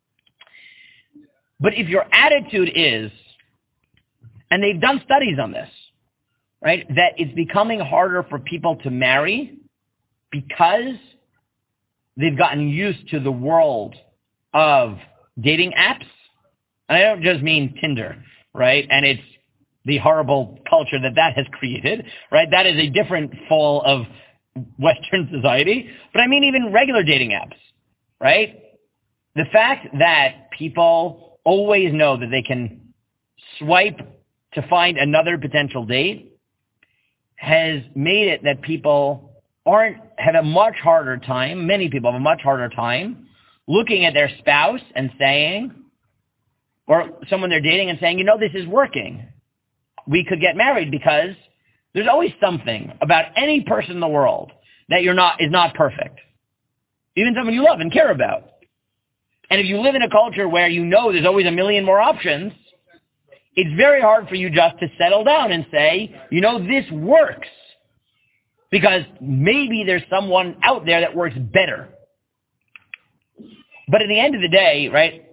But if your attitude is, and they've done studies on this, right, that it's becoming harder for people to marry because they've gotten used to the world of dating apps. And I don't just mean Tinder, right? And it's the horrible culture that that has created, right? That is a different fall of Western society. But I mean even regular dating apps, right? The fact that people always know that they can swipe to find another potential date has made it that people aren't, have a much harder time, many people have a much harder time looking at their spouse and saying, or someone they're dating and saying, you know, this is working. We could get married, because there's always something about any person in the world that you're not, is not perfect. Even someone you love and care about. And if you live in a culture where you know there's always a million more options, it's very hard for you just to settle down and say, you know, this works. Because maybe there's someone out there that works better. But at the end of the day, right,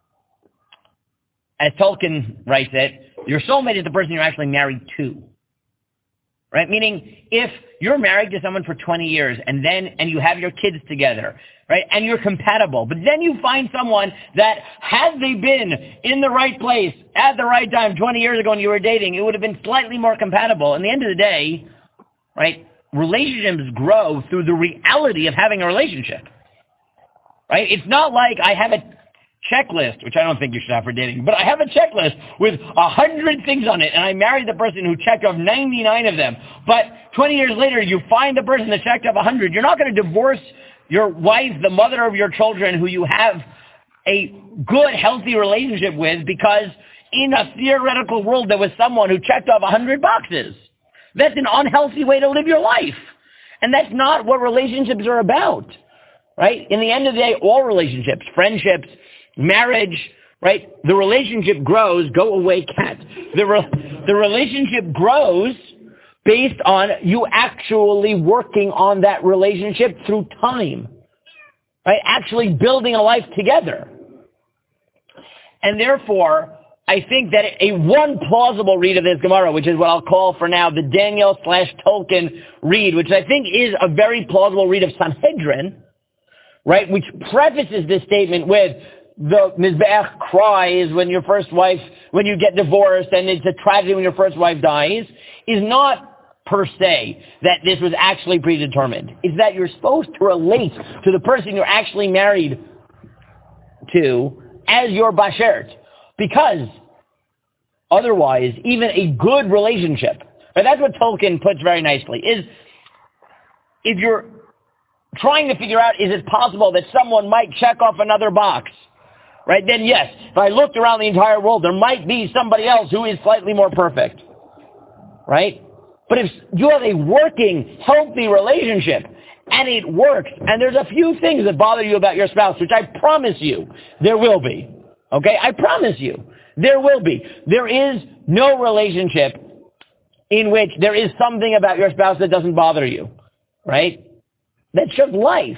as Tolkien writes it, your soulmate is the person you're actually married to. Right? Meaning, if you're married to someone for twenty years and then, and you have your kids together, right, and you're compatible, but then you find someone that, had they been in the right place at the right time twenty years ago when you were dating, it would have been slightly more compatible. In the end of the day, right, relationships grow through the reality of having a relationship. Right? It's not like I have a checklist, which I don't think you should have for dating, but I have a checklist with a hundred things on it, and I married the person who checked off ninety-nine of them. But twenty years later, you find the person that checked off a hundred. You're not going to divorce your wife, the mother of your children, who you have a good, healthy relationship with, because in a theoretical world there was someone who checked off a hundred boxes. That's an unhealthy way to live your life. And that's not what relationships are about. Right? In the end of the day, all relationships, friendships, marriage, right? The relationship grows, go away, cat. The, re- the relationship grows based on you actually working on that relationship through time, right? Actually building a life together. And therefore, I think that a one plausible read of this Gemara, which is what I'll call for now the Daniel slash Tolkien read, which I think is a very plausible read of Sanhedrin, right? Which prefaces this statement with, the Mizbeach cries when your first wife, when you get divorced, and it's a tragedy when your first wife dies, is not per se that this was actually predetermined. It's that you're supposed to relate to the person you're actually married to as your bashert. Because otherwise, even a good relationship, and that's what Tolkien puts very nicely, is if you're trying to figure out, is it possible that someone might check off another box, right, then yes, if I looked around the entire world, there might be somebody else who is slightly more perfect, right? But if you have a working, healthy relationship, and it works, and there's a few things that bother you about your spouse, which I promise you there will be, okay? I promise you there will be. There is no relationship in which there is something about your spouse that doesn't bother you, right? That's just life.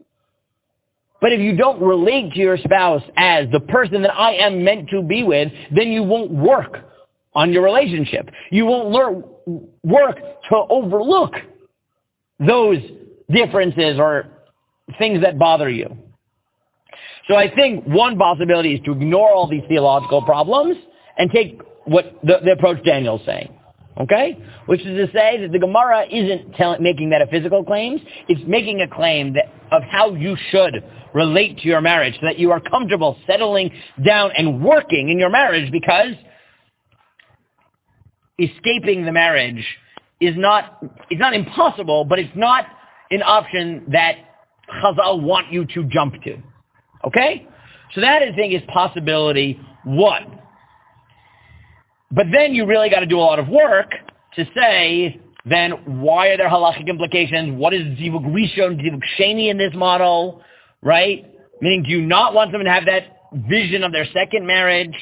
But if you don't relate to your spouse as the person that I am meant to be with, then you won't work on your relationship. You won't learn, work to overlook those differences or things that bother you. So I think one possibility is to ignore all these theological problems and take what the, the approach Daniel's saying. Okay? Which is to say that the Gemara isn't tell, making metaphysical claims. It's making a claim that of how you should relate to your marriage so that you are comfortable settling down and working in your marriage, because escaping the marriage is not, it's not impossible, but it's not an option that Chazal want you to jump to. Okay? So that, I think, is possibility one. But then you really got to do a lot of work to say, then why are there halachic implications? What is Zivug Rishon, Zivug Sheni in this model? Right? Meaning, do you not want someone to have that vision of their second marriage?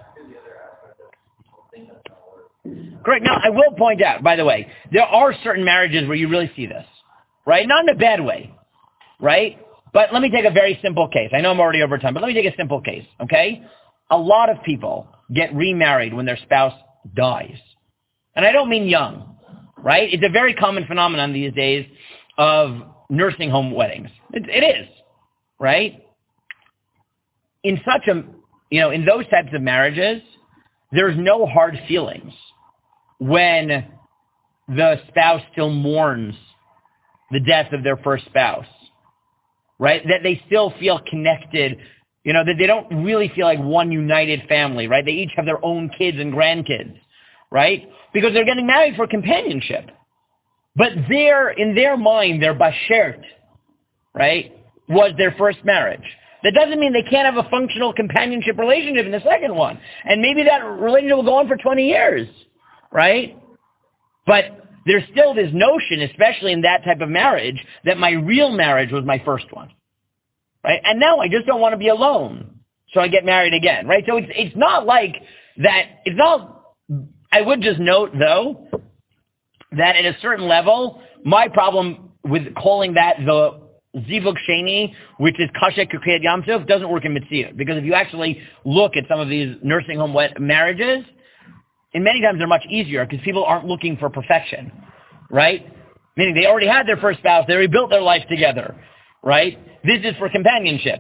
Correct. Now, I will point out, by the way, there are certain marriages where you really see this. Right? Not in a bad way. Right? But let me take a very simple case. I know I'm already over time, but let me take a simple case. Okay? A lot of people get remarried when their spouse dies. And I don't mean young, right? It's a very common phenomenon these days of nursing home weddings. It, it is, right? In such a, you know, in those types of marriages, there's no hard feelings when the spouse still mourns the death of their first spouse, right? That they still feel connected. You know, that they don't really feel like one united family, right? They each have their own kids and grandkids, right? Because they're getting married for companionship. But their, in their mind, their bashert, right, was their first marriage. That doesn't mean they can't have a functional companionship relationship in the second one. And maybe that relationship will go on for twenty years, right? But there's still this notion, especially in that type of marriage, that my real marriage was my first one. Right? And now I just don't want to be alone. So I get married again. Right? So it's it's not like that, it's not, I would just note though, that at a certain level, my problem with calling that the Zivug Sheni, which is Kasher Kukiyat Yam Tov, doesn't work in Mitzvah. Because if you actually look at some of these nursing home marriages, and many times they're much easier because people aren't looking for perfection. Right? Meaning they already had their first spouse, they rebuilt their life together. Right? This is for companionship.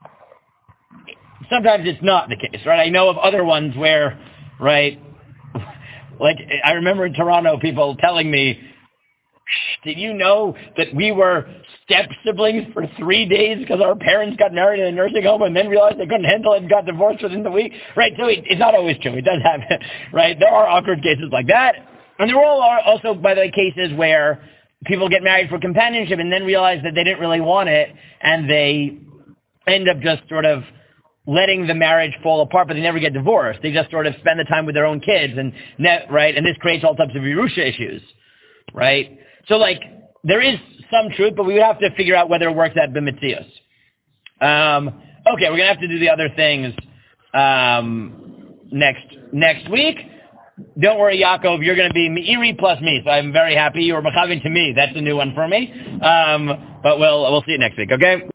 Sometimes it's not the case, right? I know of other ones where, right, like I remember in Toronto people telling me, did you know that we were step siblings for three days because our parents got married in a nursing home and then realized they couldn't handle it and got divorced within the week? Right? So it, it's not always true. It does happen, right? There are awkward cases like that. And there are also, by the way, cases where people get married for companionship and then realize that they didn't really want it, and they end up just sort of letting the marriage fall apart, but they never get divorced. They just sort of spend the time with their own kids, and net, right? And this creates all types of Yerusha issues, right? So, like, there is some truth, but we would have to figure out whether it works out b'mitzios. Um, okay, we're gonna have to do the other things um, next next week. Don't worry, Yaakov, you're going to be Meiri plus me, so I'm very happy. You're Machavin to me. That's a new one for me. Um, but we'll we'll see you next week, okay?